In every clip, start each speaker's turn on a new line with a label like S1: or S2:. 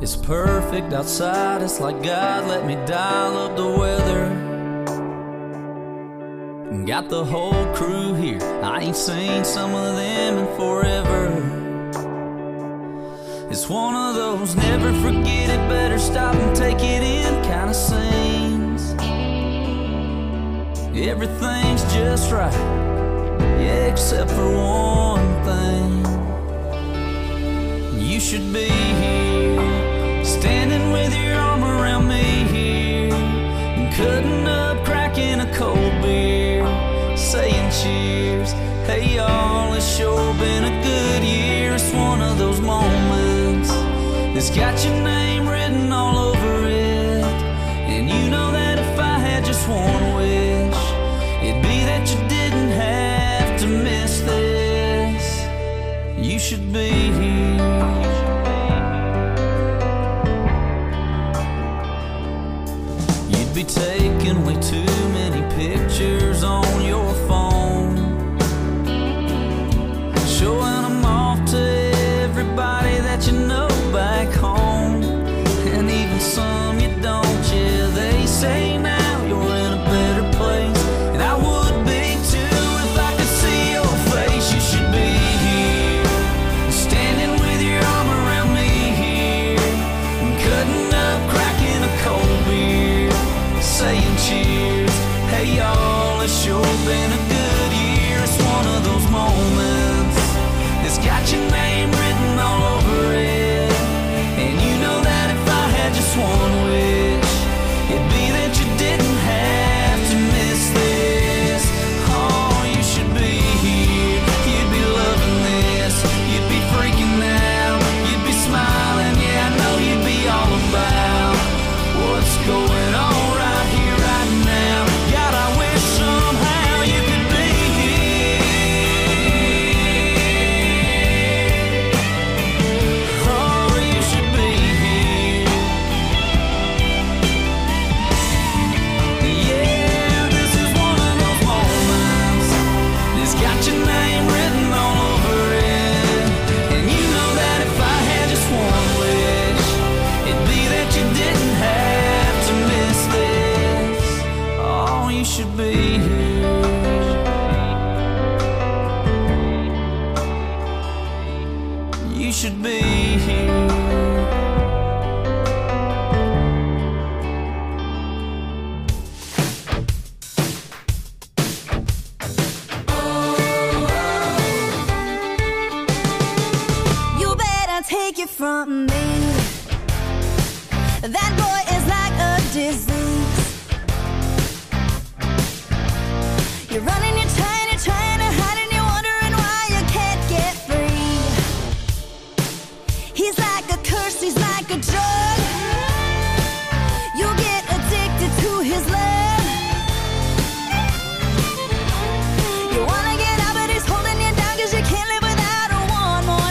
S1: It's perfect outside, it's like God let me dial up the weather. Got the whole crew here, I ain't seen some of them in forever. It's one of those never forget it, better stop and take it in kind of scenes. Everything's just right, yeah, except for one thing. You should be here, standing with your arm around me here, and cutting up, cracking a cold beer, saying cheers. Hey y'all, it's sure been a good year. It's one of those moments that's got your name written all over it. And you know that if I had just one wish, it'd be that you didn't have to miss this. You should be here. You'd be taking way too many pictures on your phone, showing them off to everybody that you know back home, and even some you don't. Yeah, they say now you're in a better place, and I would be too if I could see your face. You should be here, standing with your arm around me here, and cutting up, cracking a cold beer, saying cheers. Hey y'all, it's sure been a good year. It's one of those moments that's got your name written all over it. And you know that if I had just one wish, it'd be that you didn't have to miss this. Oh, you should be here, you'd be loving this, you'd be freaking out, you'd be smiling. Yeah, I know you'd be all about what's going on right here, right now. God, I wish somehow you could be here. Oh, you should be here. Yeah, this is one of those moments that's got your name written all over it. And you know that if I had just one wish, it'd be that you didn't have to miss this. Oh, you should be here. You should be here.
S2: You better take it from me. That boy is like a disease. You're running, you're trying to hide, and you're wondering why you can't get free. He's like a curse, he's like a drug. You get addicted to his love. You wanna get out, but he's holding you down, 'cause you can't live without a one more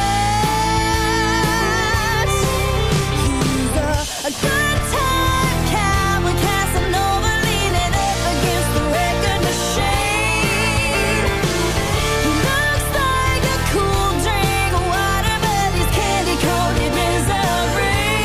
S2: touch. He's a good time cowboy, Casanova, leaning up against the record machine. He looks like a cool drink of water, but he's candy coated misery.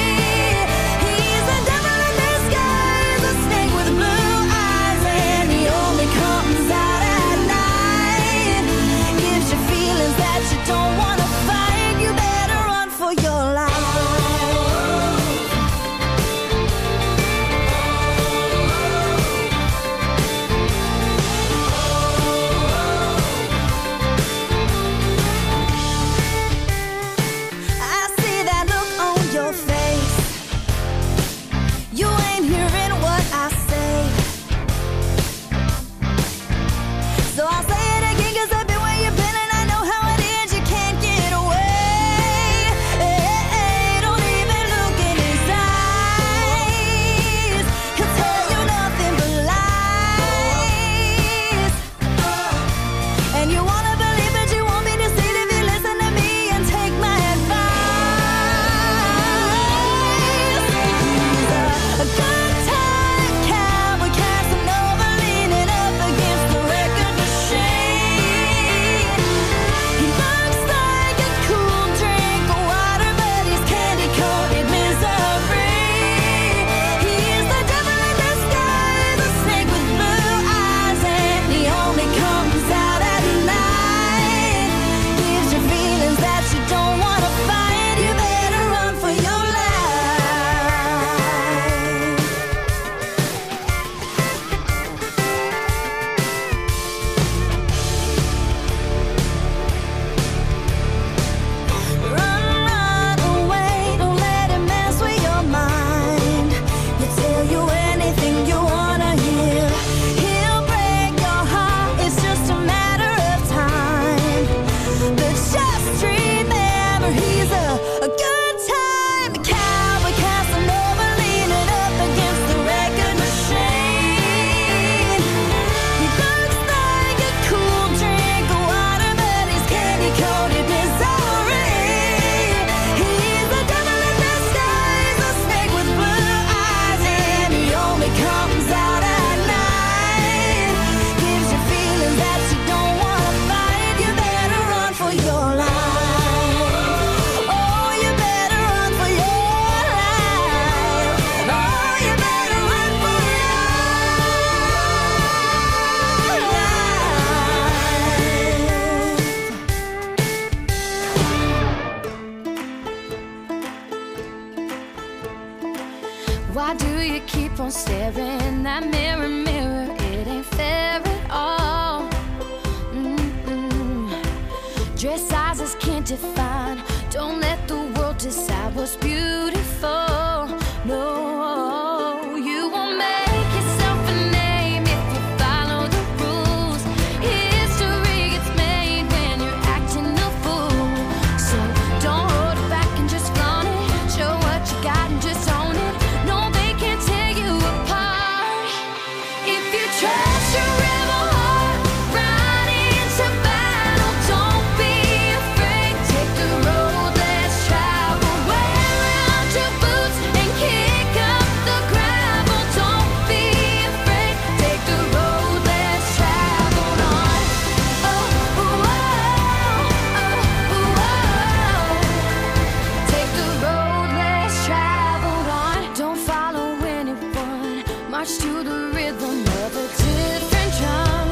S2: Why do you keep on staring? That mirror, mirror, it ain't fair at all. Dress sizes can't define. Don't let the world decide what's beautiful. No, you won't make yourself a name if you follow the rules. History gets made when you're acting a fool. So don't hold it back and just flaunt it. Show what you got and just own it. No, they can't tear you apart. If you trust your rebel heart, ride into battle. Don't be afraid. Take the road less traveled. Wear out your boots and kick up the gravel. Don't be afraid. Take the road less traveled on. Oh, oh, oh, oh, oh, oh. Take the road less traveled on. Don't follow anyone. March to the rhythm of a different drum.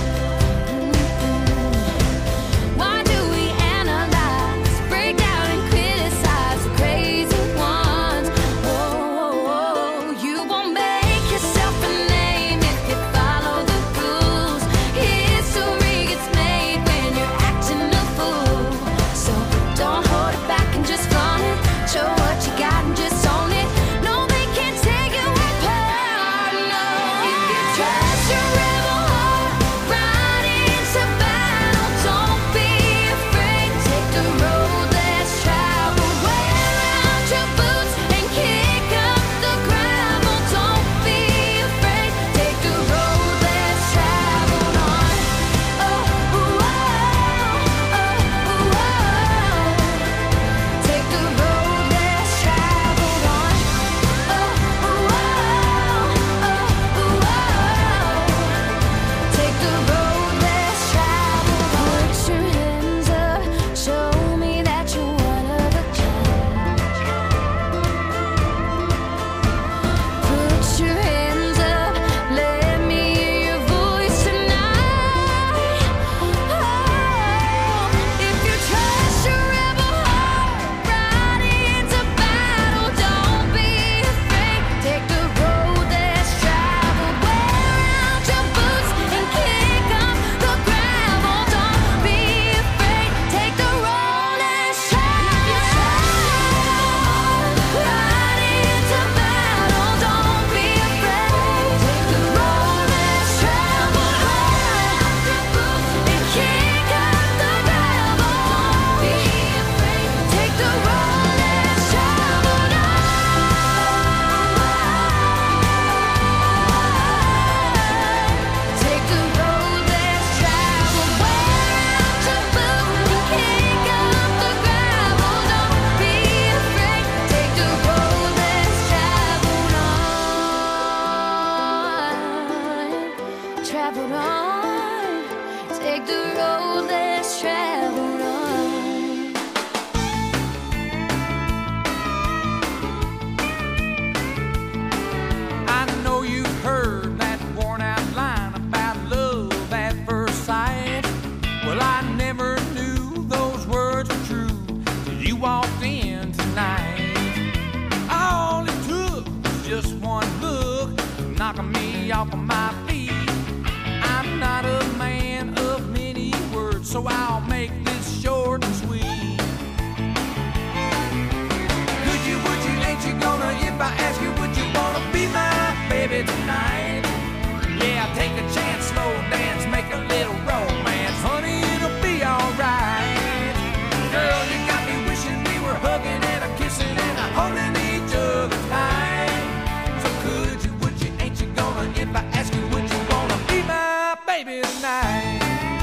S2: Why do we analyze, break down and criticize the crazy ones? Oh, you won't make yourself a name if you follow the rules. History gets made when you're acting a fool. So don't hold it back and just flaunt it. Show what you got and just own it. No, they can't take you apart. No, if you trust your rebel heart, ride into battle. Don't be afraid. Take the road less traveled. Wear out your boots and kick up the gravel. Don't be afraid. Take the road less traveled on. Oh, oh, oh, oh, oh, oh. Take the road less traveled on. Oh, oh, oh, oh, oh, oh. Take the road less traveled on. Put your hands up, show me that you're one of a kind. Put your hands up, let me hear your voice tonight. Oh, if you trust your rebel heart, ride into battle. Don't be afraid. Take the road less traveled. Wear out your boots and kick up the gravel. Don't be afraid. Take the road less traveled. Ride into battle. Don't be afraid. Take the road less traveled. Wear out your boots and kick up the gravel. Don't be afraid. Take the road less traveled. Take the road less traveled. Wear out your boots and kick up the gravel. Don't be afraid. Take the road less traveled on. Traveled on. Take the road less traveled on.
S1: I know you've heard that worn out line about love at first sight. Well, I never knew those words were true till you walked in tonight. All it took was just one look, knocking me off of my feet. I'm not a man of many words, so I'll make this short and sweet. Could you, would you, ain't you gonna, if I ask you, would you wanna be my baby tonight? Yeah, take a chance, slow dance, make a little romance. Honey, it'll be alright. Girl, you got me wishing we were hugging and a kissing and a holding each other tight. So could you, would you, ain't you gonna, if I ask you, would you wanna be my baby tonight?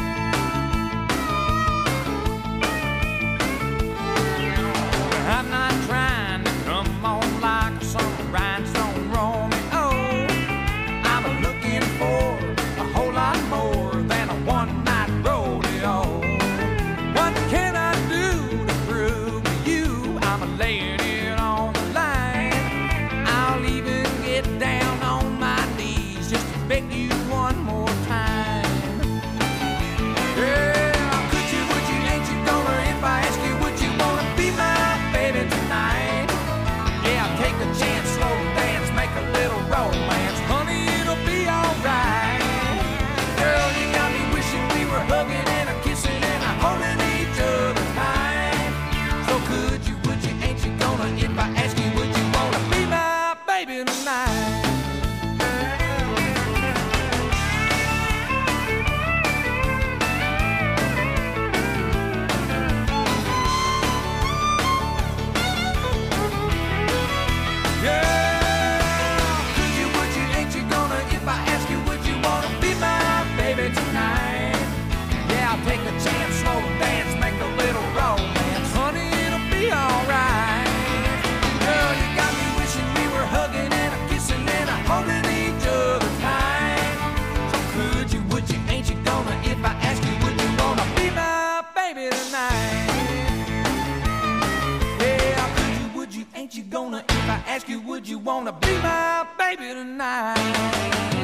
S1: I'm not trying to come on like some rhinestone Romeo. I'm looking for a whole lot more than a one-night rodeo. What can I do to prove to you I'm laying it on the line? I'll even get down on my knees just to beg you one more time. Yeah, could you, would you, ain't you gonna, if I ask you, would you wanna be my baby tonight? Yeah, take a chance, slow dance, could you, would you, ain't you gonna? If I ask you, would you wanna be my baby tonight? Take a chance, slow dance, make a little romance. Honey, it'll be alright. Girl, you got me wishing we were hugging and a kissing and a holding each other tight. So could you, would you, ain't you gonna? If I ask you, would you wanna be my baby tonight? Yeah, could you, would you, ain't you gonna? If I ask you, would you wanna be my baby tonight?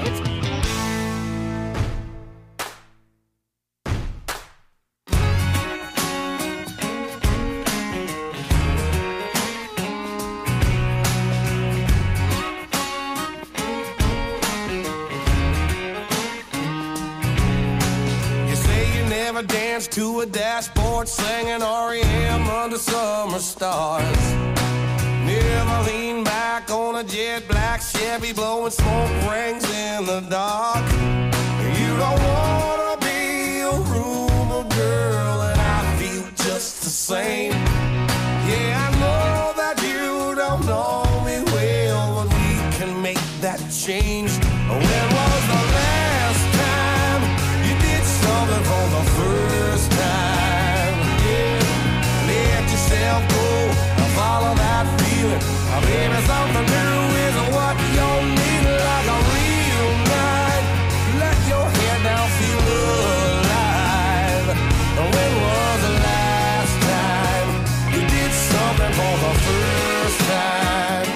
S3: Dance to a dashboard singing REM under summer stars. Never lean back on a jet black Chevy blowing smoke rings in the dark. You don't wanna be a rumor girl, and I feel just the same. Yeah, I know that you don't know me well, but we can make that change. When was the last time you did something for the first time? Yeah, let yourself go and follow that feeling. Baby, something new is what you need, like a real night. Let your head down, feel alive. When was the last time you did something for the first time?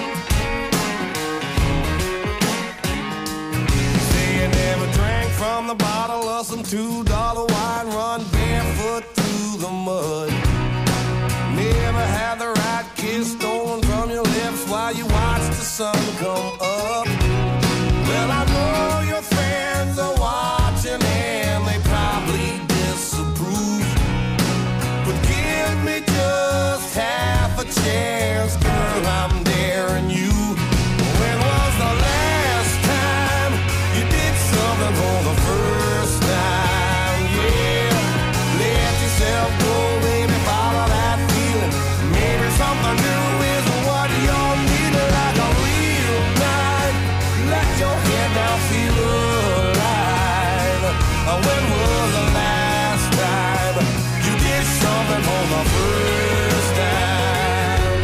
S3: Say you never drank from the bottle of some $2 wine, run barefoot through the mud. Never had the right kiss stolen from your lips while you watch the sun come up. Well, I know your friends are watching and they probably disapprove, but give me just half a chance, girl, I'm daring you. When was the last time you did something for the first time? Yeah, let yourself go, baby, follow that feeling. Maybe something new is what you'll need, like a real night. Let your head down, feel alive. When was the last time you did something for the first time?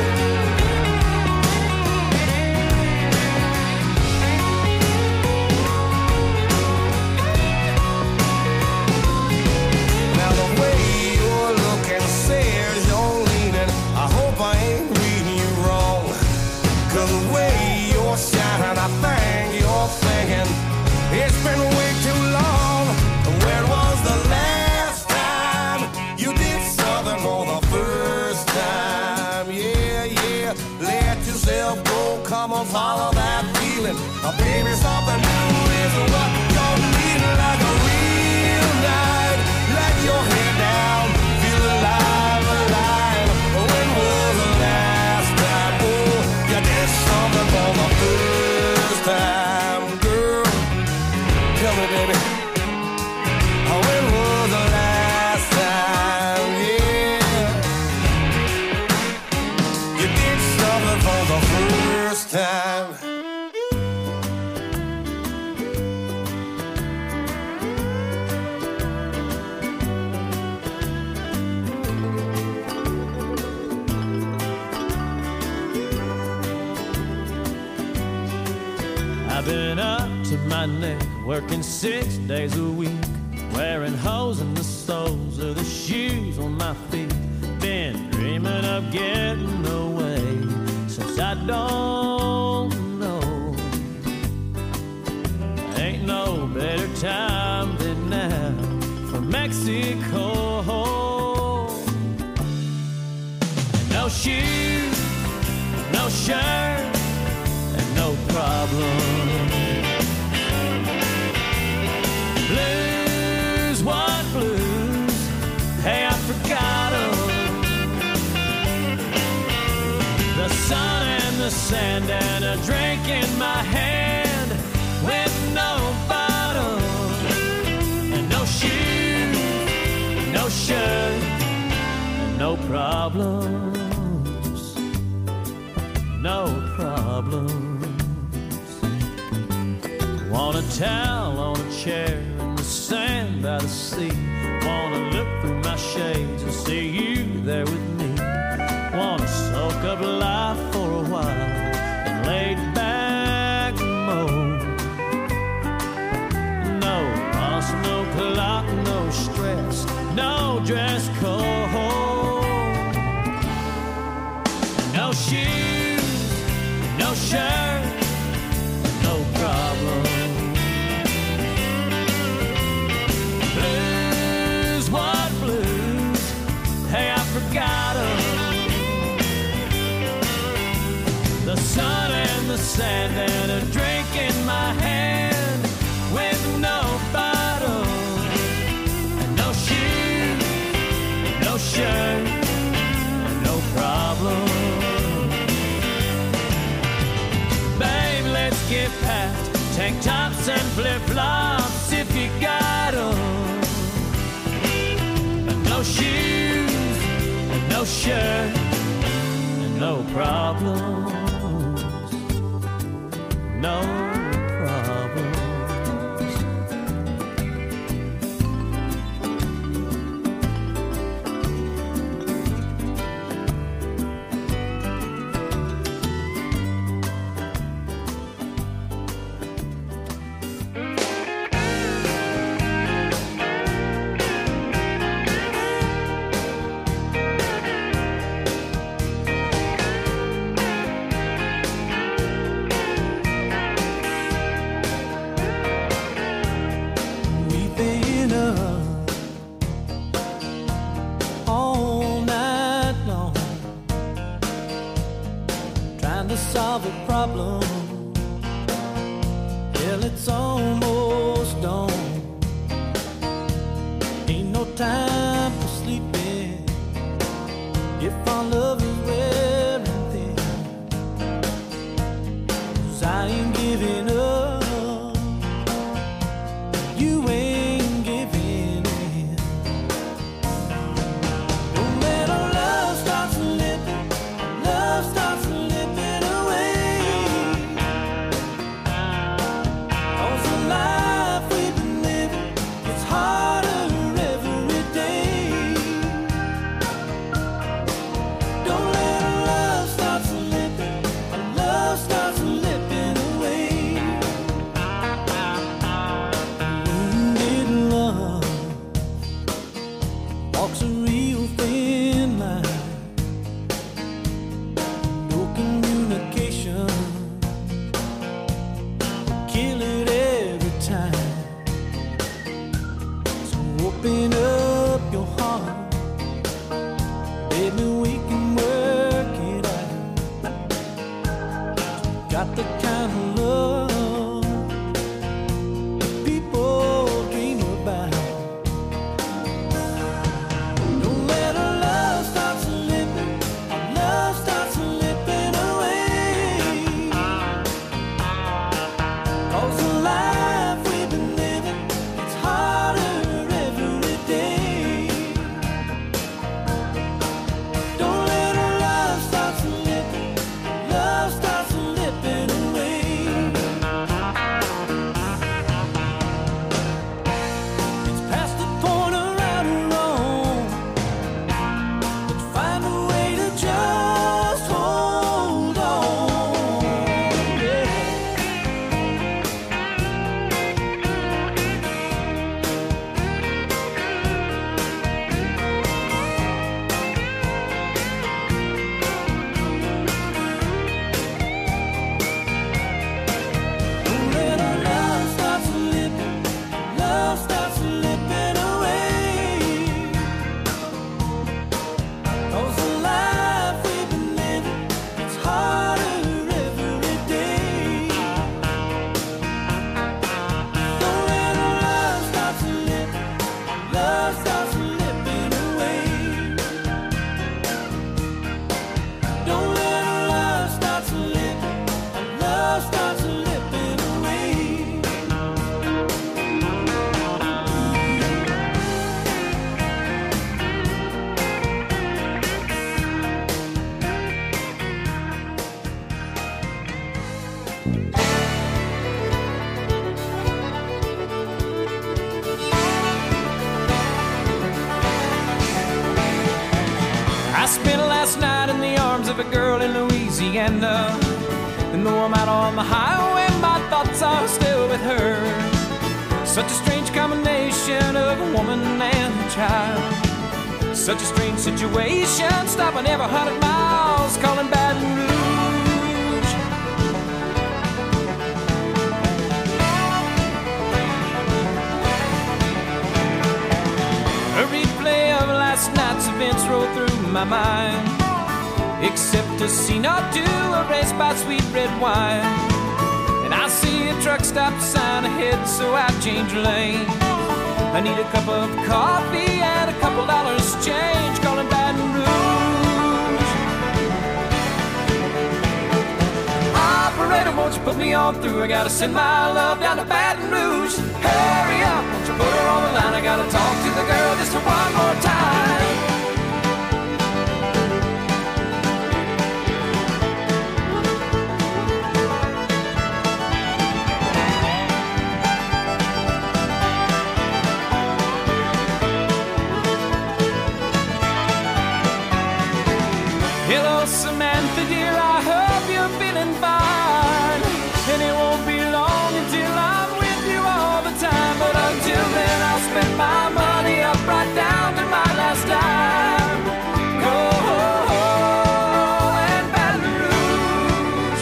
S3: Now the way you're looking says you're leaning. I hope I ain't reading you wrong, 'cause the way you're shining, I think you're thinking it's been way too long. When was the last time you did something for the first time? Yeah, yeah, let yourself go, come on, follow that feeling. Baby, something new is what you're needing, like a real night. Let your head down, feel alive, alive. When was the last time, oh, you did something for the first time, girl? Tell me, baby, when was the last time, yeah, you did something for the first time?
S4: I've been up to my neck, working 6 days a week, wearing holes in the soles of the shoes on my feet. Been dreaming of getting away since I don't know. Ain't no better time than now for Mexico. No shoes, no shirt, and no problem. Blues, what blues? Hey, I forgot 'em. sand and a drink in my hand with no bottle and no shoes, no shirt, and no problems, no problems. Want a towel on a chair in the sand by the sea. Wanna look through my shades and see you there with me. Wanna soak up life for a while and lay back mode. No boss, no clock, no stress, no dress code, no shoes, no shirt, no problem. Blues, what blues? Hey, I forgot 'em. The sun and the sand and a drink in my hand with no bottle and no shoes, no shirt, no problem. Babe, let's get past tank tops and flip-flops if you got 'em. And no shoes and no shirt and no problem. No problems.
S5: Solve a problem. Hell, it's almost dawn. Ain't no time for sleeping if our love is wearing thin. 'Cause I ain't giving up, you ain't giving in. Don't let our love start slipping, love starts slipping away. Life we've been living, it's harder every day. Don't let our love start slipping, our love starts slipping away. Wounded love walks a real thin line. No communication, kill it every time. So open up your heart, baby, we can work it out. Got the kind of love people dream about. Don't let our love start slipping, our love starts slipping away. 'Cause the life we've been living, it's harder every day. Don't let our love start slipping, love starts slipping away. last night in the arms of a girl in Louisiana. And though I'm out on the highway, my thoughts are still with her. Such a strange combination of a woman and a child. Such a strange situation, stopping every 100 miles, calling Baton Rouge. A replay of last night's events rolled through my mind, except a scene or two erased by sweet red wine. And I see a truck stop sign ahead, so I change lanes. I need a cup of coffee and a couple dollars change, calling Baton Rouge. Operator, won't you put me on through? I gotta send my love down to Baton Rouge. Hurry up, won't you put her on the line? I gotta talk to the girl just one more time. Hello, Samantha, dear, I hope you're feeling fine. And it won't be long until I'm with you all the time. But until then, I'll spend my money up right down to my last dime. Go and Baton Rouge.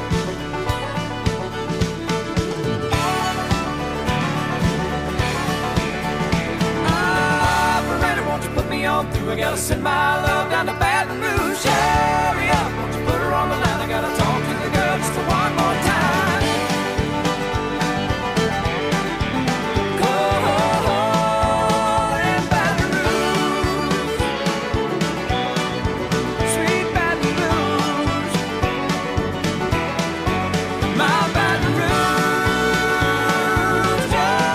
S5: Operator, won't you put me on through? I gotta send my love down to Baton Rouge. Hurry up, won't you put her on the line? I gotta talk to the girl just one more time. Go and Baton Rouge, sweet Baton Rouge, my Baton Rouge,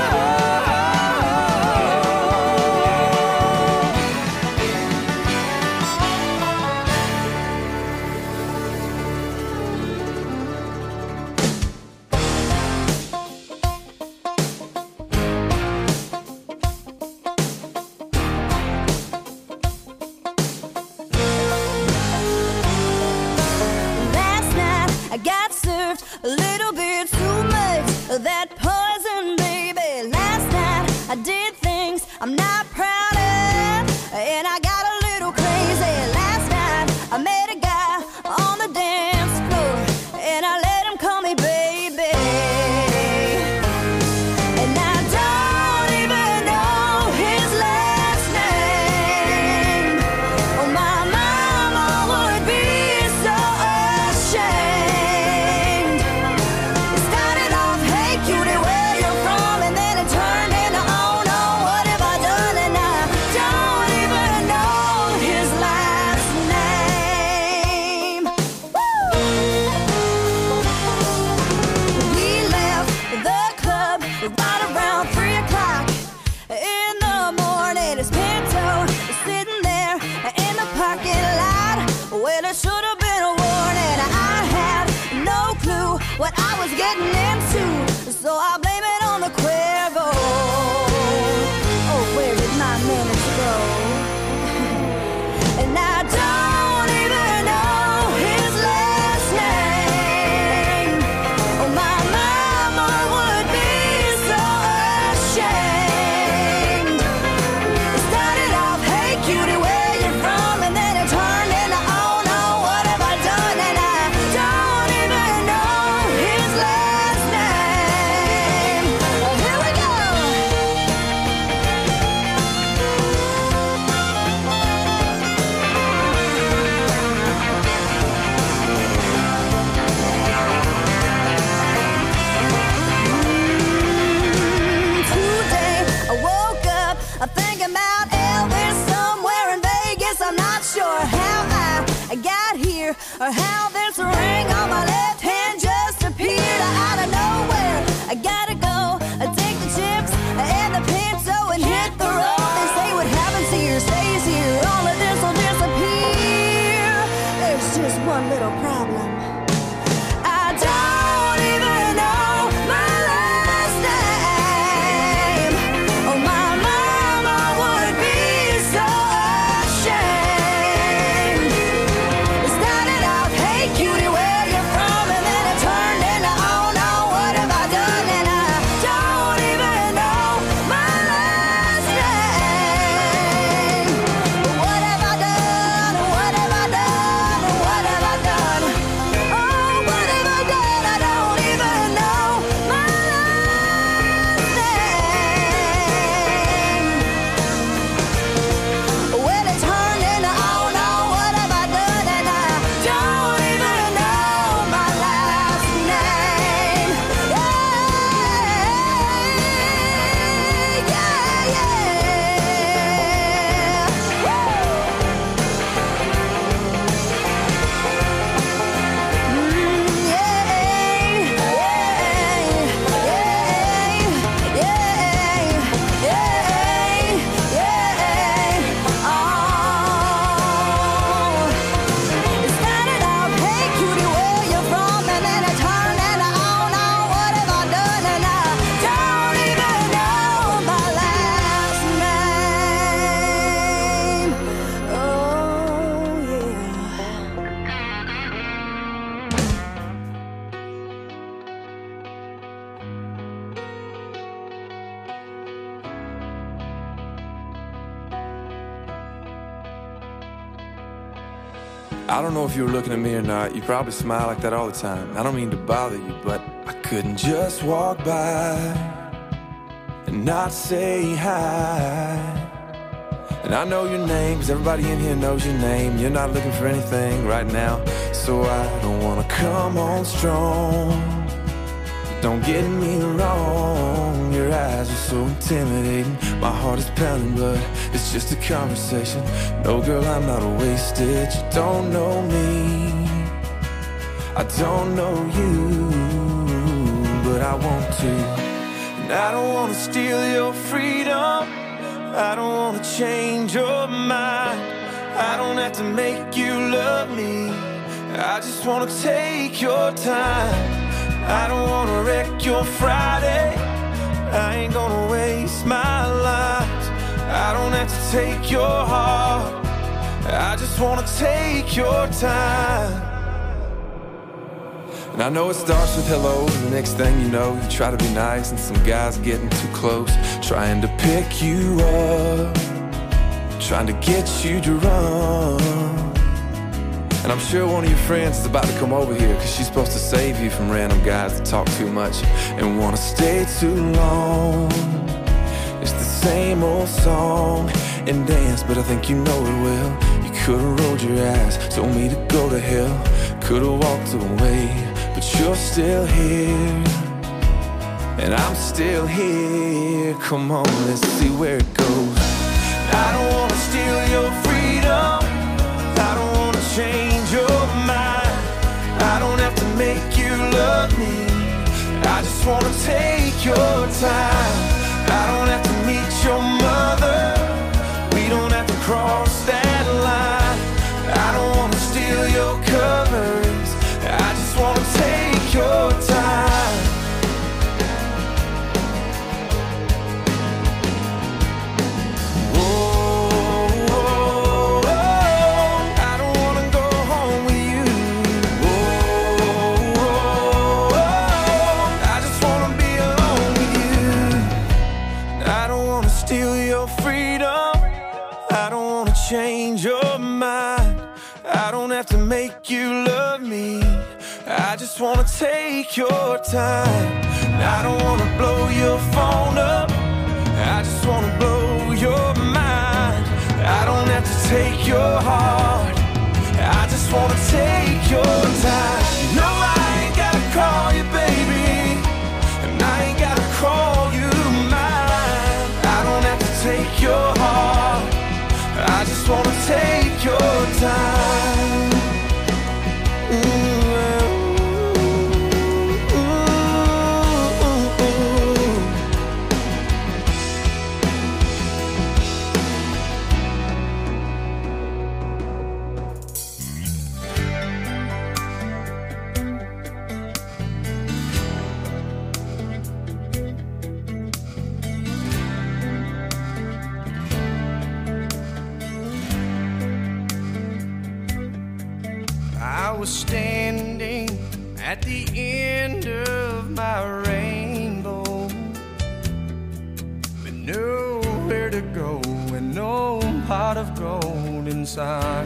S2: Last night I got served a little bit too much of that poison, baby. Last night I did things I'm not proud of, and I got a little crazy. Last night I met a guy on the dance floor, and I let him call me baby. And I don't even know his last name. Oh, my mama would be so ashamed. It started off, hey cutie, where you from? And then it turned into, oh no, what have I done? And I don't even know his last name. Woo! We left the club right around 3 o'clock in the morning. His Pinto is sitting there in the parking lot. Well, it should have been a warning. I had no clue what I was getting into, so I blame it on the Cuervo. Oh, where did my minutes go? And I don't even know his last name. Oh, my mama would be so ashamed. It started off, hey cutie, where you from? And then it turned into, oh no, what have I done? And I don't even know his last name. Well, here we go. Today I woke up thinking about Elvis somewhere in Vegas. I'm not sure how I got here or how this ring on my left hand just appeared out of nowhere. I gotta go take the chips and the Pinto and hit the road. They say what happens here stays here. All of this will disappear. There's just one little problem. I don't even know my last name. Oh, my mama would be so ashamed.
S6: I don't know if you were looking at me or not. You probably smile like that all the time. I don't mean to bother you, but I couldn't just walk by and not say hi. And I know your name, 'cause everybody in here knows your name. You're not looking for anything right now, so I don't wanna come on strong. Don't get me wrong, your eyes are so intimidating. My heart is pounding, but it's just a conversation. No, girl, I'm not wasted. You don't know me, I don't know you, but I want to. And I don't wanna steal your freedom, I don't wanna change your mind. I don't have to make you love me, I just wanna take your time. I don't wanna wreck your Friday, I ain't gonna waste my life. I don't have to take your heart, I just wanna take your time. And I know it starts with hello, and the next thing you know, you try to be nice, and some guy's getting too close, trying to pick you up, trying to get you to run. And I'm sure one of your friends is about to come over here, 'cause she's supposed to save you from random guys that talk too much and wanna stay too long. It's the same old song and dance, but I think you know it well. You could've rolled your eyes, told me to go to hell, could've walked away, but you're still here, and I'm still here. Come on, let's see where it goes. I don't wanna steal your freedom, I don't wanna change your mind. I don't have to make you love me, I just wanna take your time. I don't have to meet your mother, we don't have to cross that line. I don't wanna steal your covers, I just wanna take your time. Change your mind, I don't have to make you love me, I just wanna take your time. I don't wanna blow your phone up, I just wanna blow your mind. I don't have to take your heart, I just wanna take your time. No, I ain't gotta call you baby, and I ain't gotta call you mine. I don't have to take your heart, I just wanna take your time.
S7: I was standing at the end of my rainbow, with nowhere to go and no pot of gold inside.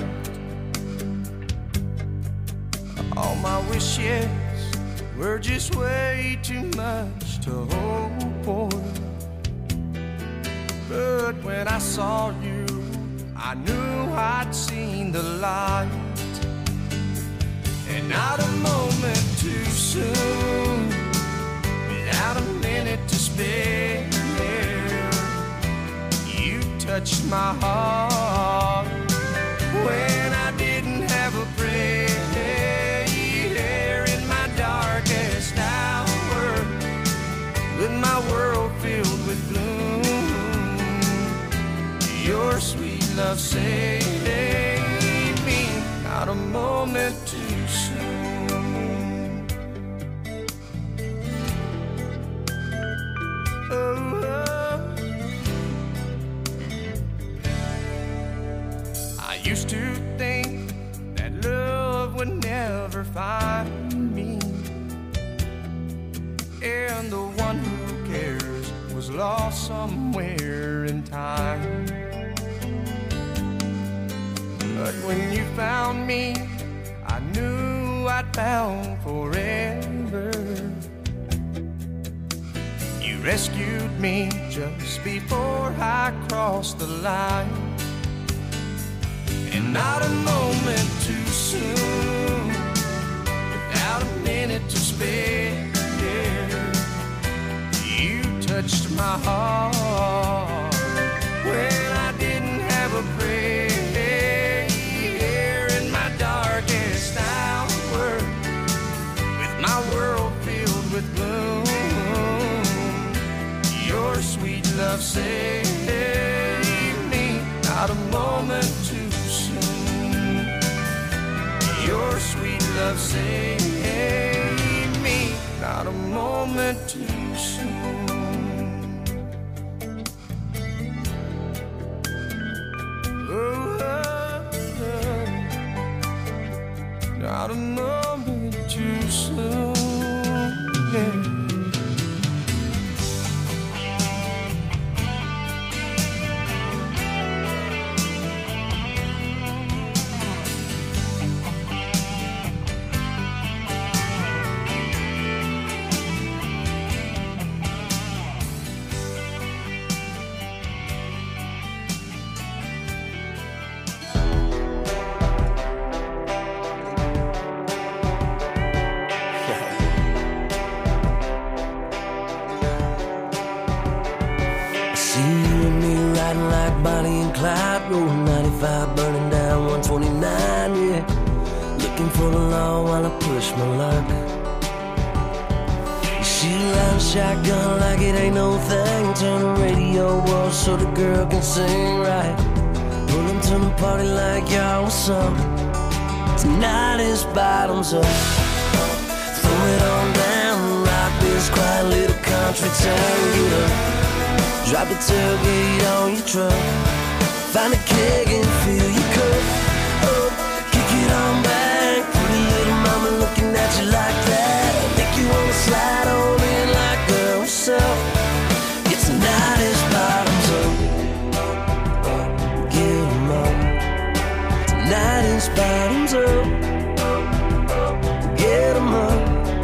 S7: All my wishes were just way too much to hope for, but when I saw you, I knew I'd seen the light. And not a moment too soon, without a minute to spare, you touched my heart when I didn't have a prayer. In my darkest hour, with my world filled with gloom, your sweet love saved me. Not a moment too soon. Oh, oh. I used to think that love would never find me, and the one who cares was lost somewhere in time. But when you found me, I knew I'd found forever. You rescued me just before I crossed the line, and not a moment too soon, without a minute to spare. You touched my heart when I didn't have a prayer. In my darkest hour, with my world filled with gloom, your sweet love saved me. Not a moment too soon. Your sweet love saved me. Not a moment too soon. Not a moment too soon, yeah.
S8: Rolling 95, burning down 129, yeah. Looking for the law while I push my luck. You shoot out a shotgun like it ain't no thing. Turn the radio off so the girl can sing right. Pull to the party like y'all, what's up? Tonight is bottoms up. Throw it on down, rock this quiet little country town. Get up, drop the tailgate on your truck. Find a keg and fill your cup up. Kick it on back. Pretty little mama looking at you like that. Make you wanna slide on in like, girl, what's up? It's tonight is bottoms up. Get 'em up. Tonight is bottoms up. Get 'em up.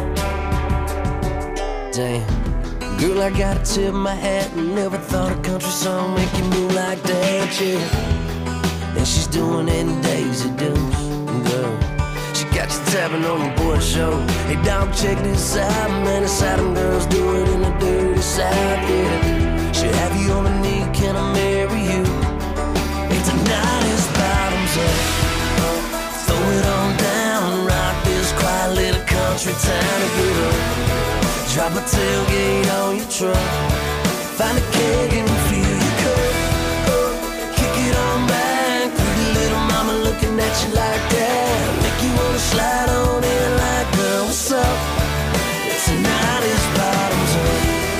S8: Damn. Girl, I gotta tip my hat. Never thought a country song make you move like that, yeah. And she's doing it in Daisy Dukes, girl. She got you tapping on the board show. Hey, dog, check this out, man. It's how them girls do it in the dirty South, yeah. She'll have you on the knee, can I marry you? And tonight is bottoms up. Throw it on down, rock this quiet little country town to get up. Drop a tailgate on your truck. Find a keg and fill your cup up. Kick it on back. Pretty little mama looking at you like that. Make you wanna slide on in like, girl, what's up? Tonight is bottoms up.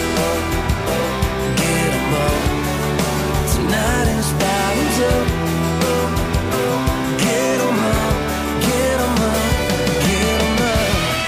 S8: Get 'em up. Tonight is bottoms up. Get 'em up. Get 'em up. Get 'em up.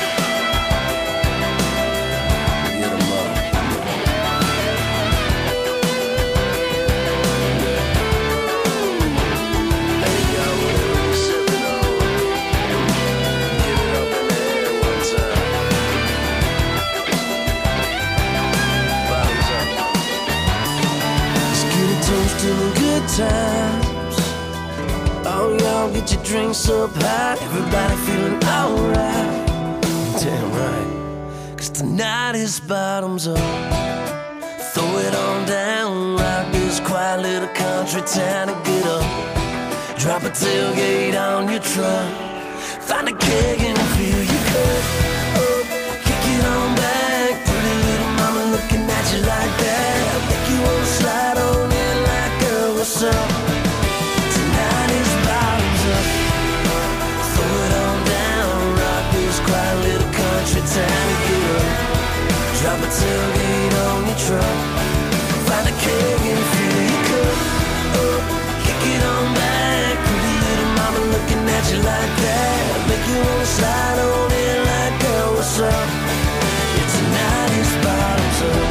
S8: To the good times. Oh, y'all get your drinks up high. Everybody feeling alright. Damn right. 'Cause tonight is bottoms up. Throw it on down. Rock this quiet little country town and get up. Drop a tailgate on your truck. Find a keg and fill your cup up. Kick it on back. Pretty little mama looking at you like that. Make you wanna slide on in like, girl, what's up? Tonight is bottoms up. Throw it on down. Rock this quiet little country town and get up. Drop a tailgate on your truck. Find a keg and fill your cup up. Kick it on back. Pretty little mama looking at you like that. Make you wanna slide on in like, girl, what's up? Yeah, tonight is bottoms up.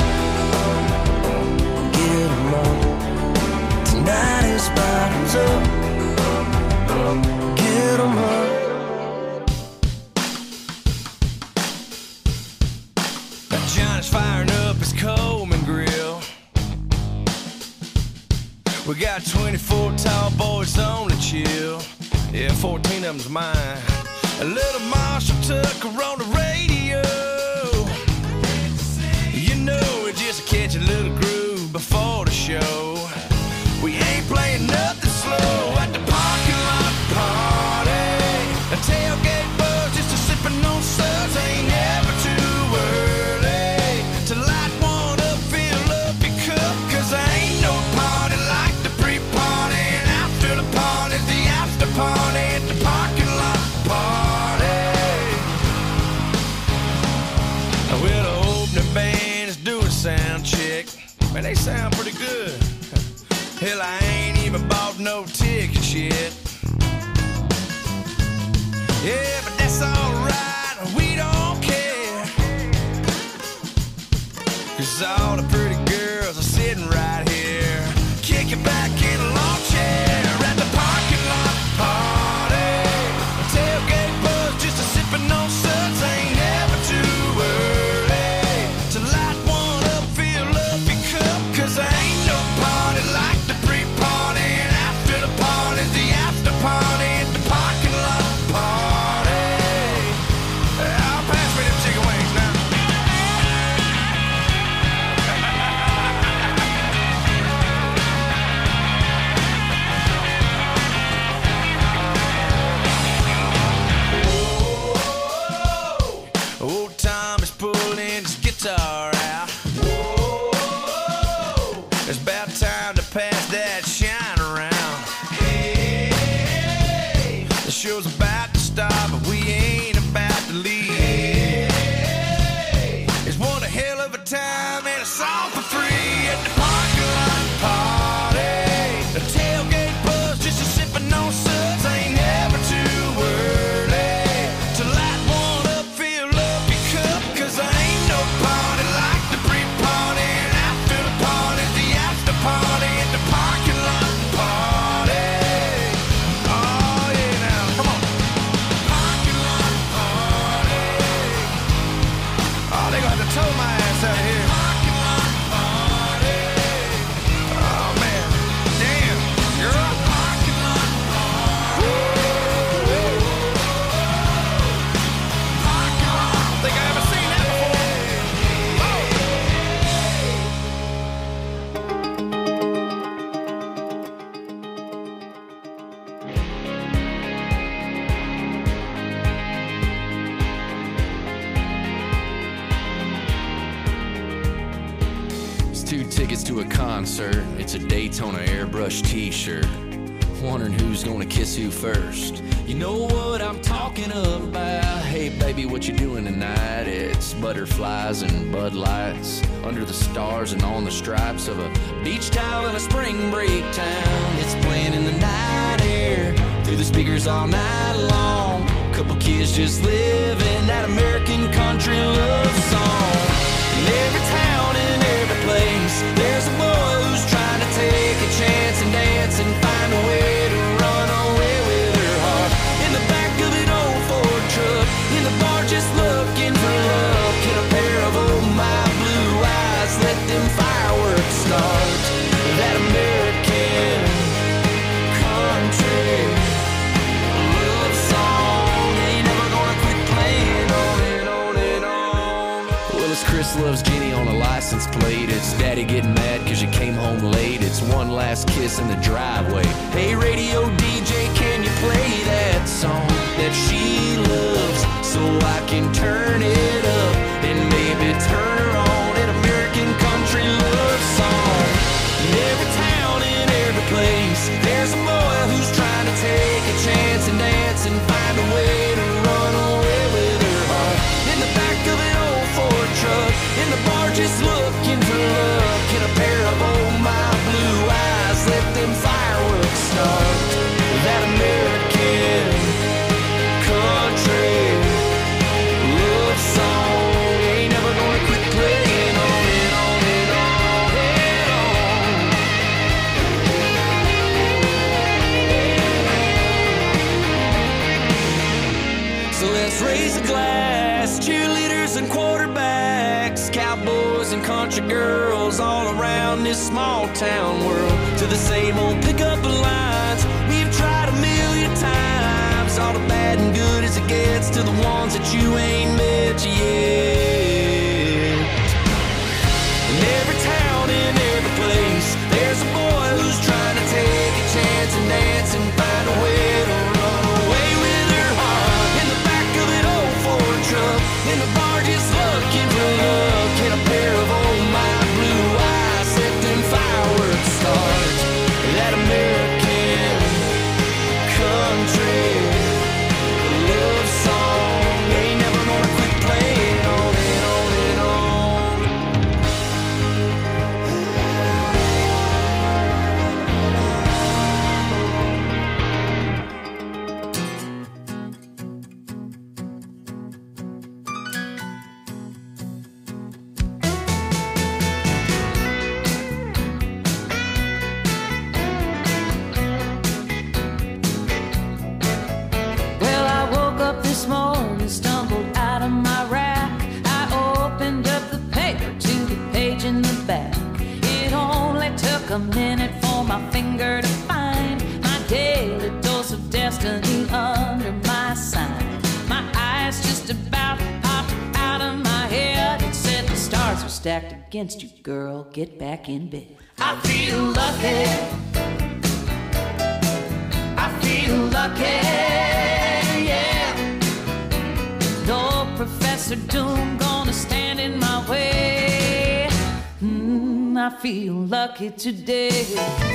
S8: Get 'em up. Tonight is bottoms up.
S7: his Coleman grill. We got 24 tall boys on the chill. Yeah, 14 of them's mine. A little Marshall Tucker on the radio. You know, it just catch a little groove before the show. We ain't playing nothing slow at the parking lot party. A tailgate buzz, just a sipping on suds. Ain't never too early to light one up, fill up your cup. Cause there ain't no party like the pre-party. And after the party, the after party at the parking lot party. Well, the opening band is doing sound check. Man, they sound pretty good. Hell, I ain't even bought no tickets yet. Yeah, but that's alright, we don't care. Cause all the pretty girls are sitting right here, kicking back in a lawn chair at the parking lot party. A tailgate buzz, just a sipping on suds. Ain't never too early to light one up, fill up your cup. Cause there ain't no party like the pre-party. And after the party, the after party at the parking lot party. I'll pass me them chicken wings now. Old Tom is pulling his guitar out. It's about time to pass that shine around. The show's about to start, but we ain't about to leave. It's one a hell of a time and it's all for free at the parking lot party. The tailgate buzz, just a sipping on suds. Ain't never too early to light one up, fill up your cup. Cause there ain't no party like the pre-party. And after the party, the after party at the parking lot party. Oh yeah, now come on. Parking lot party. Oh, they gonna have to tow my ass out of here. Parking lot party. Oh man, damn, girl. Parking lot party. Parking lot. I don't think I ever seen that before.
S9: It's 2 tickets to a concert. It's a Daytona airbrush t-shirt. Wondering who's gonna kiss who first. You know what I'm talking about. Hey baby, what you doing tonight? It's butterflies and Bud Lights under the stars and on the stripes of a beach towel in a spring break town. It's playing in the night air through the speakers all night long. Couple kids just living that American country love song. In every town and every place, there's a boy who's trying to take a chance and dance and find a way to run away with her heart. In the back of an old Ford truck, in the bar just looking for love. Get a pair of old my blue eyes, let them fireworks start. That American country love song ain't never gonna quit playing on and on and on. Well, it's Chris loves Jenny on a license plate. It's Daddy getting mad cause you came home late. It's one last kiss in the driveway. Hey radio DJ, can you play that song that she loves so I can turn it up and maybe turn her on? An American country love song. In every town, in every place, there's a boy who's trying to take a chance and dance and find a way to run away with her heart. In the back of an old Ford truck, in the bar just looking for love. Get a pair of old my blue eyes, let them fireworks start. That American country love song ain't never gonna quit playing on and on and on and on. So let's raise a glass, cheerleaders and quarterbacks, cowboys and
S1: country girls all around this small town world, to the same old pickup lines we've tried a million times, all the bad and good as it gets, to the ones that you ain't met yet. In every town, in every place, there's a boy who's trying to take a chance and dance and find a way to run away with her heart. In the back of an old Ford truck, in the bar just looking for luck, in a pair of old my blue eyes, set them fireworks start. That American country love song ain't never gonna quit playing on and on and on.
S2: Well, I woke up this morning, stumbled out of my rack. I opened up the paper to the page in the back. It only took a minute for my finger to find my daily dose of destiny under my sign. My eyes just about popped out of my head and said the stars are stacked against you, girl. Get back in bed. I feel lucky. I feel lucky. No Professor Doom gonna stand in my way. I feel lucky today.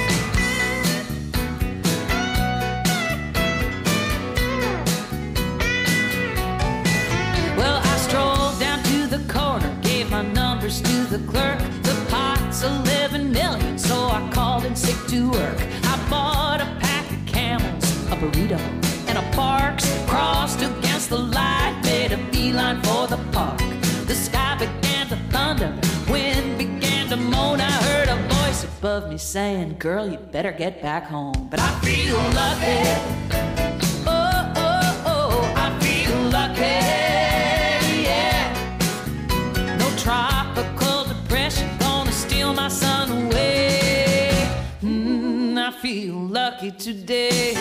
S2: Well, I strolled down to the corner, gave my numbers to the clerk. The pot's 11 million, so I called in sick to work. I bought a pack of Camels, a burrito, and a Parks. Crossed against the light, made a beeline for the park. The sky began to thunder, wind began to moan. I heard a voice above me saying, girl, you better get back home. But I feel lucky. Oh, oh, oh, I feel lucky. Yeah. No tropical depression gonna steal my sun away. I feel lucky today.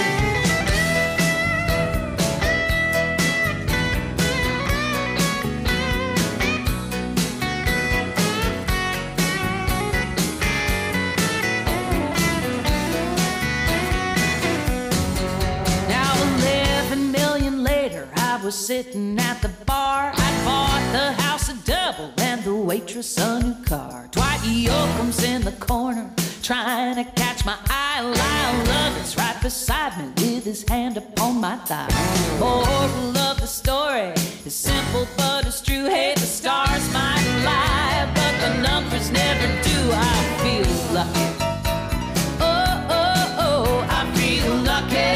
S2: I was sitting at the bar. I bought the house a double and the waitress a new car. Dwight Yoakam's in the corner trying to catch my eye. Lyle Lovett's right beside me with his hand upon my thigh. Moral of the story is simple but it's true. Hey, the stars might lie, but the numbers never do. I feel lucky. Oh, oh, oh, I feel lucky.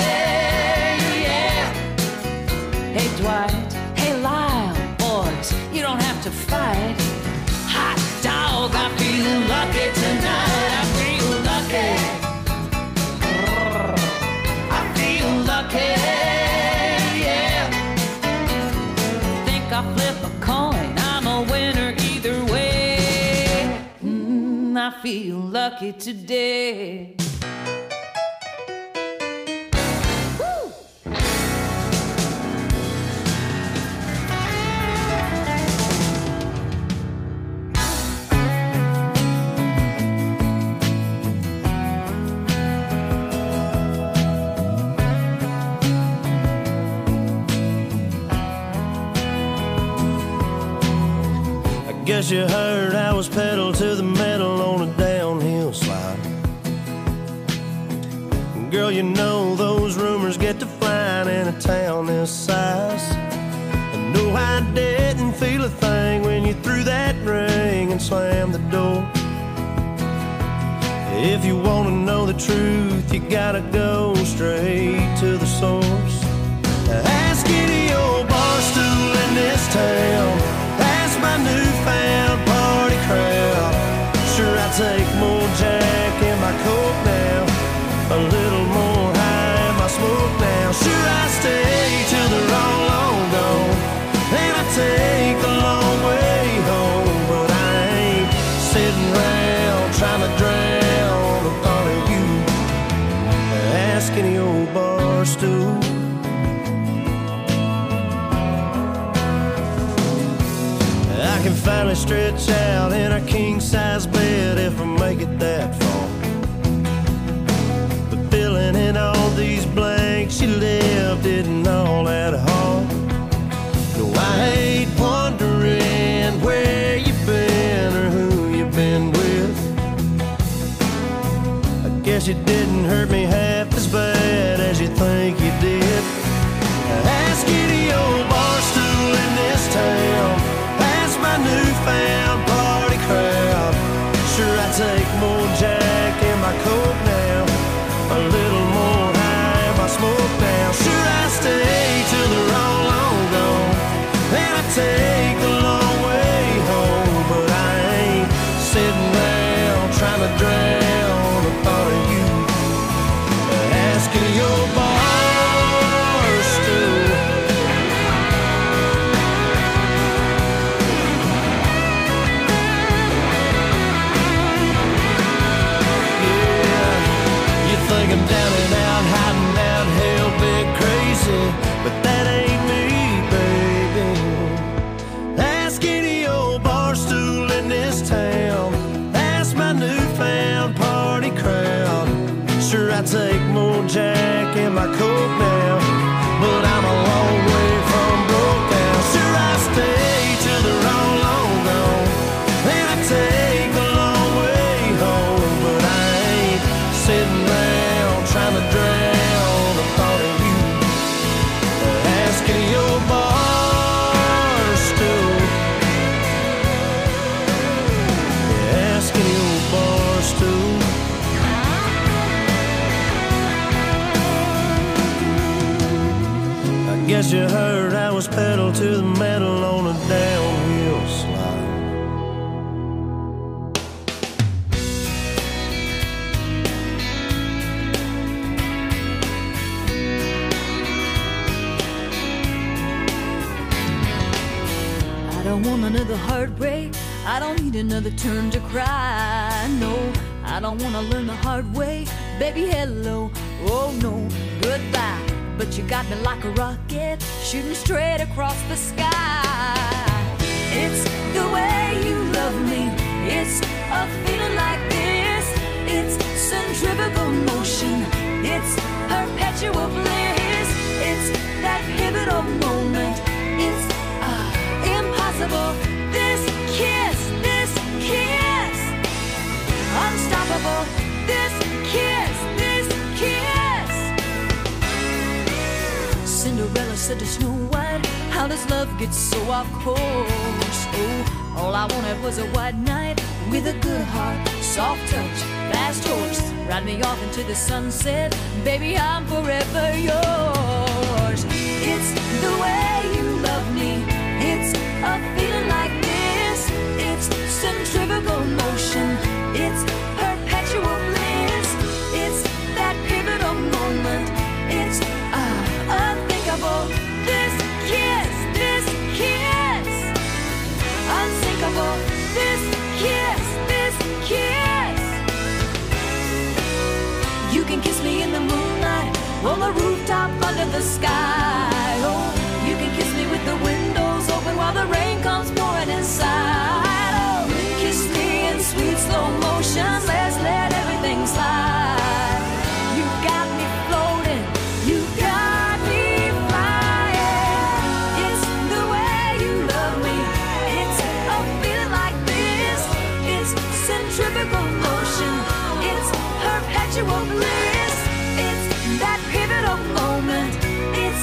S2: Hey Dwight, hey Lyle, boys, you don't have to fight. Hot dog, I feel lucky tonight. I feel lucky. I feel lucky, yeah. Think I'll flip a coin, I'm a winner either way. I feel lucky today.
S8: Guess you heard I was pedal to the metal on a downhill slide. Girl, you know those rumors get to flying in a town this size. And no, I didn't feel a thing when you threw that ring and slammed the door. If you want to know the truth, you gotta go straight to the source. Ask any old bar stool in this town. Ask my newfound party crowd. Sure, I take more Jack in my Coke now, a little more high in my smoke now. Sure, I stay till they're all long gone, and I take the long way home. But I ain't can finally stretch out in our king-size bed if I make it that far. But filling in all these blanks you left isn't all that hard. No, I hate wondering where you've been or who you've been with. I guess you didn't hurt me half as bad as you think you did. Ask any old bar stool in this town, ask my newfound party crowd. Sure, I take more Jack in my coke now, a little more high in my smoke now. Sure, I stay till they're all long gone, and I take the long way home. But I ain't sitting around trying to drown the thought of you. Ask any old bar stool. Think I'm down and out, hiding out, hell bit crazy, but that ain't me, baby. Ask any old bar stool in this town, ask my newfound party crowd. Sure, I take more Jack in my coke now, but I'm a long way from broke down. Sure, I stay till they're all long gone, and I take the long way home. But I ain't sitting around trying to drown the thought of you. Ask any old bar stool. Ask any old bar stool. I guess you heard I was pedal to the metal on a downhill slide.
S2: I don't want another heartbreak. I don't need another turn to cry. No, I don't want to learn the hard way. Baby, hello. Oh no, goodbye. But you got me like a rocket, shooting straight across the sky. It's the way you love me. It's a feeling like this. It's centrifugal motion. It's perpetual bliss. It's that pivotal moment. It's impossible. This kiss, unstoppable. This kiss. Cinderella said to Snow White, how does love get so off course? Oh, all I wanted was a white knight with a good heart, soft touch, fast horse. Ride me off into the sunset, baby, I'm forever yours. It's the way you love me. It's a feeling like this. It's centrifugal motion. It's perpetual bliss. It's that pivotal moment. It's unthinkable. This kiss, unsinkable. This kiss. You can kiss me in the moonlight, on the rooftop under the sky. Oh, you can kiss me with the windows open while the rain comes pouring inside. Oh, kiss me in sweet slow motion. Let's let everything slide. You got me floating. You got me flying. It's the way you love me. It's a feeling like this. It's centrifugal motion. It's perpetual bliss. It's that pivotal moment. It's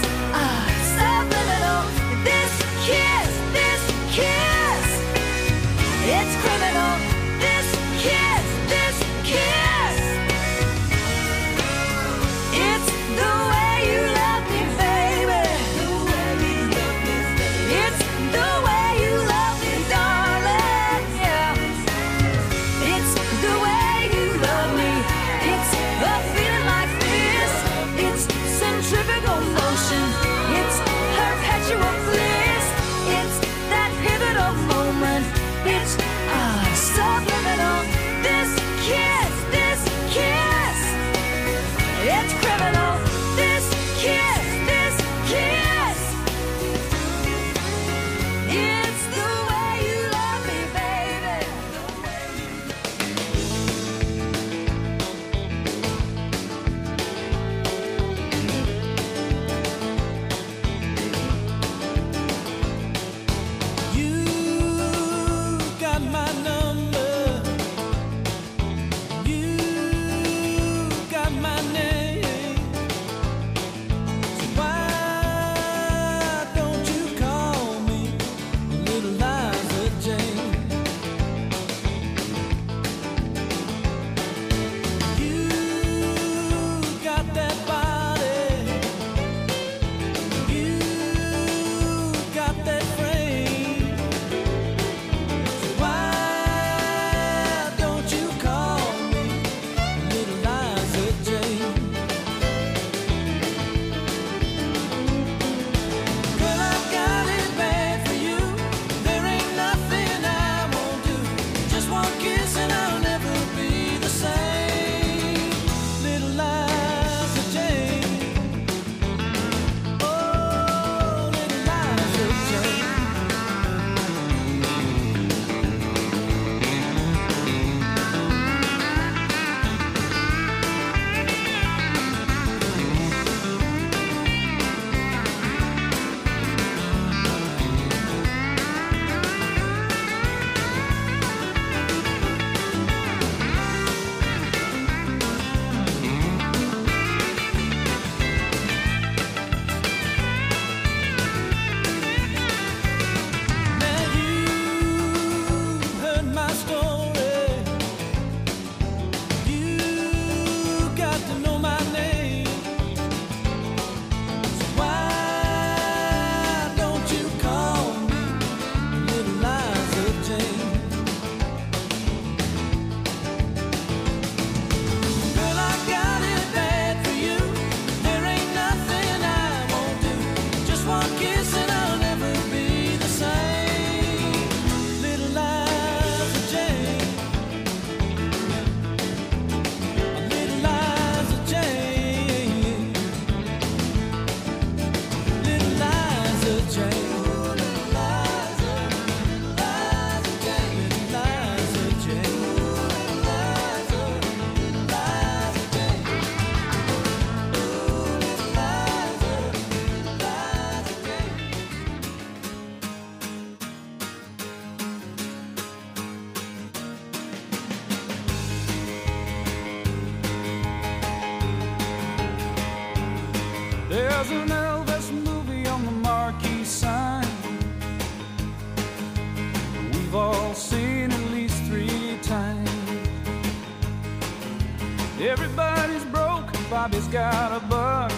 S5: Everybody's broke, Bobby's got a buck.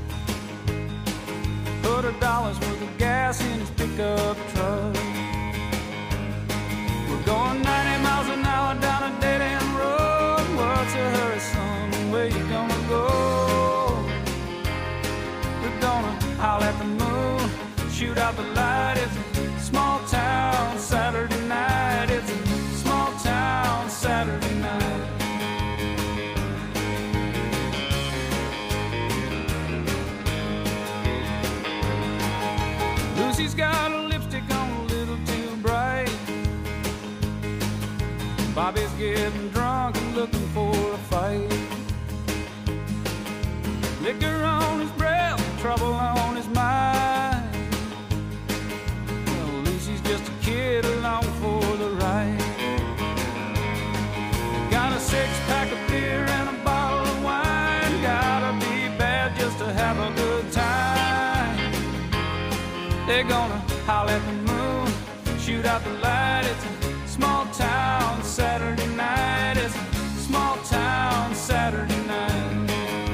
S5: Put $1 worth of gas in his pickup truck. We're going 90 miles an hour down a dead-end road. What's a hurry, son? Where you gonna go? We're gonna howl at the moon, shoot out the light. It's a small town Saturday night. It's a small town Saturday night. Lucy's got a lipstick on a little too bright. Bobby's getting drunk and looking for a fight. Liquor on his breath, trouble on his mind. Well, Lucy's just a kid along for the ride. Got a 6-pack of beer and a bottle of wine. Gotta be bad just to have a good time. They're gonna howl at the moon, shoot out the light. It's a small town Saturday night. It's a small town Saturday night.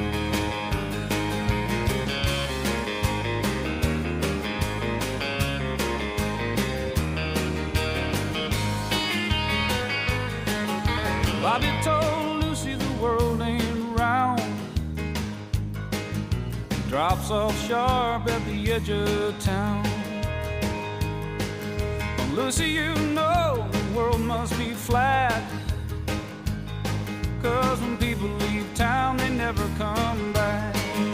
S5: Bobby told Lucy the world ain't round. Drops off sharp at the edge of town. Well, Lucy, you know the world must be flat. 'Cause when people leave town, they never come back.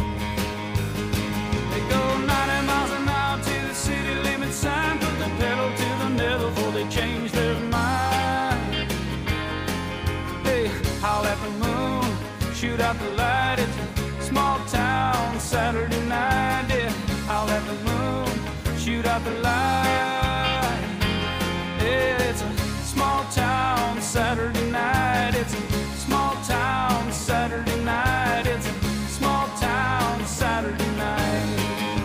S5: They go 90 miles an hour to the city limit sign. Put the pedal to the metal before they change their mind. They howl at the moon, shoot out the light. It's a small town Saturday night. Yeah, howl at the moon, shoot out the light. Yeah, it's a small town Saturday night. It's a small town Saturday night. It's a small town Saturday night.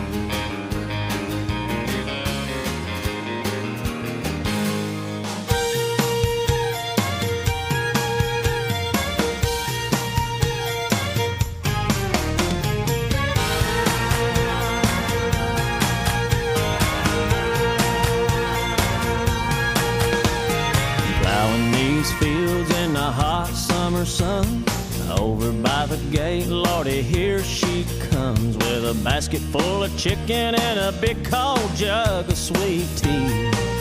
S4: Fields in the hot summer sun. Over by the gate, Lordy, here she comes with a basket full of chicken and a big cold jug of sweet tea.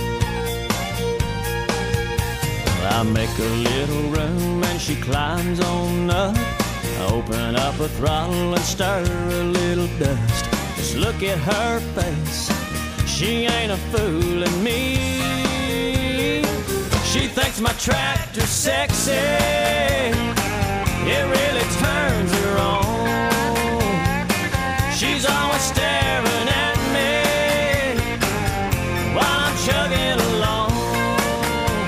S4: I make a little room and she climbs on up. Open up a throttle and stir a little dust. Just look at her face, she ain't a fooling me. She thinks my tractor's sexy. It really turns her on. She's always standing